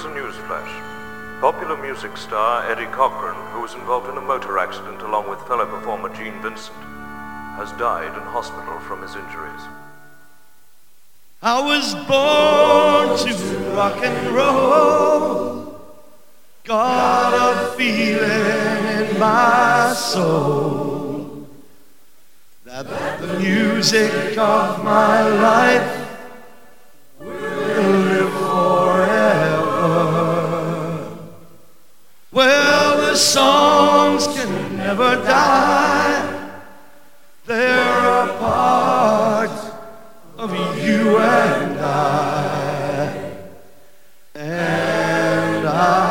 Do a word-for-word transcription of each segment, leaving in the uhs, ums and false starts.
is a news flash. Popular music star Eddie Cochran, who was involved in a motor accident along with fellow performer Gene Vincent, has died in hospital from his injuries. I was born to rock and roll, got a feeling in my soul that the music of my life will live forever. Well, the songs can never die, they're a part of you and I, and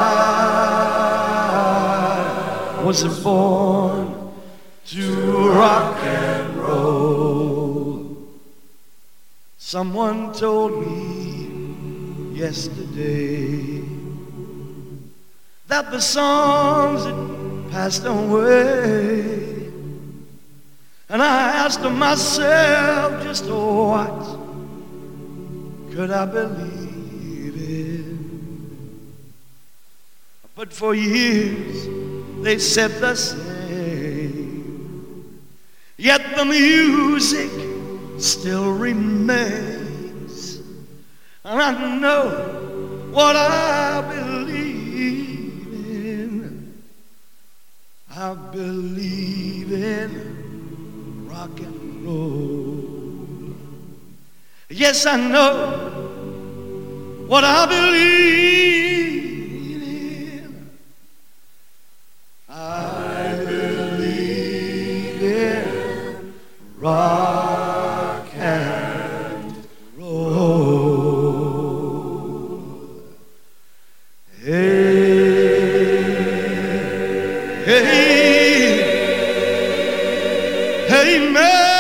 I was born to rock and roll. Someone told me yesterday that the songs had passed away, and I asked myself just what could I believe in? But for years they said the same, yet the music still remains, and I know what I believe in. I believe in rock and roll. Yes, I know what I believe in. I believe in rock and roll. Hey, hey, hey, man.